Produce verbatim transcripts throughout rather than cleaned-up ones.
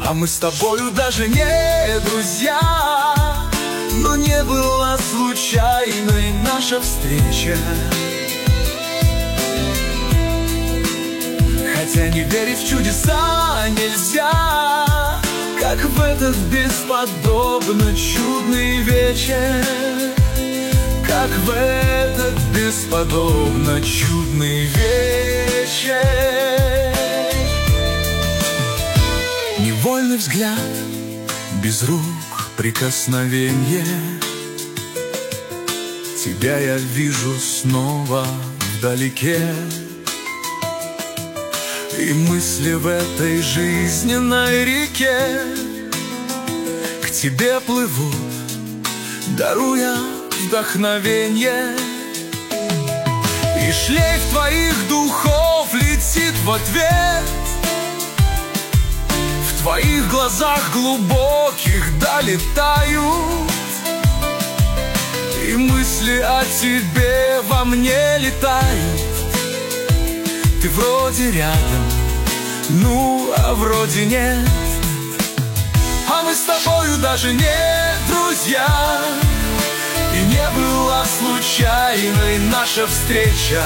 А мы с тобою даже не друзья, но не была случайной наша встреча. Хотя не верить в чудеса нельзя, как в этот бесподобно чудный вечер, как в этот бесподобно чудный вечер. Невольный взгляд, без рук прикосновенье, тебя я вижу снова вдалеке. И мысли в этой жизненной реке к тебе плывут, даруя вдохновенье. И шлейф твоих духов летит в ответ, в твоих глазах глубоких долетают, и мысли о тебе во мне летают. Ты вроде рядом, ну а вроде нет. А мы с тобою даже не друзья, и не была случайной наша встреча.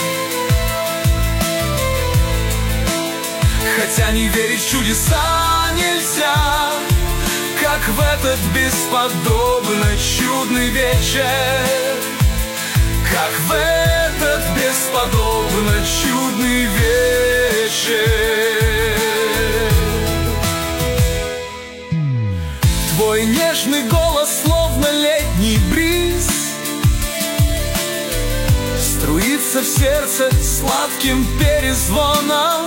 Хотя не верить в чудеса нельзя, как в этот бесподобно чудный вечер, как в этот бесподобно чудный вечер. Твой нежный голос, словно летний бриз, струится в сердце сладким перезвоном,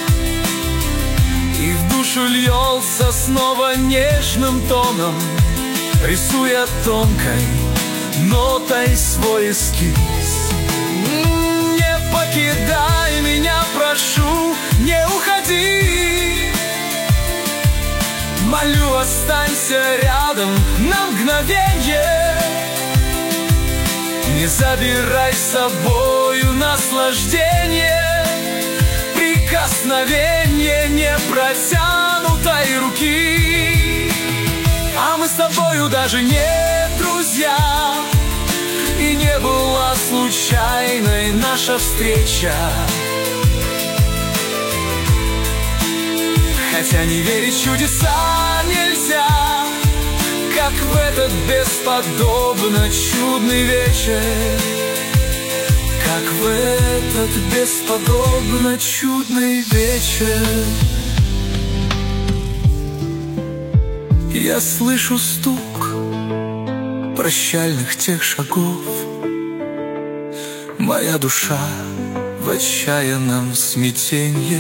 и в душу льется снова нежным тоном, рисуя тонкой нотой свой эскиз. Не покидай меня, прошу, не уходи. Молю, останься рядом на мгновенье. Не забирай с собою наслаждение, прикосновение непротянутой руки. А мы с тобою даже не друзья, и не была случайной наша встреча. Хотя не верить в чудеса нельзя, как в этот бесподобно чудный вечер, как в этот бесподобно чудный вечер. Я слышу стук прощальных тех шагов, моя душа в отчаянном смятенье,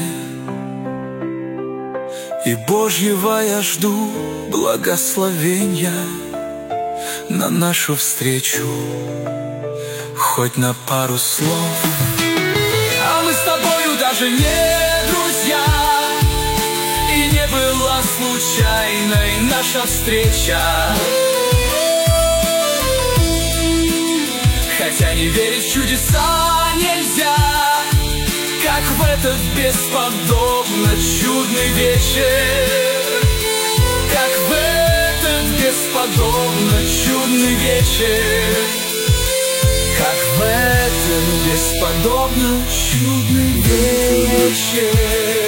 и Божьего я жду благословенья на нашу встречу, хоть на пару слов. А мы с тобою даже не друзья, и не была случайной наша встреча. Хотя не верить в чудеса нельзя, как в этот бесподобно чудный вечер, как в этот бесподобно чудный вечер, как в этот бесподобно чудный вечер.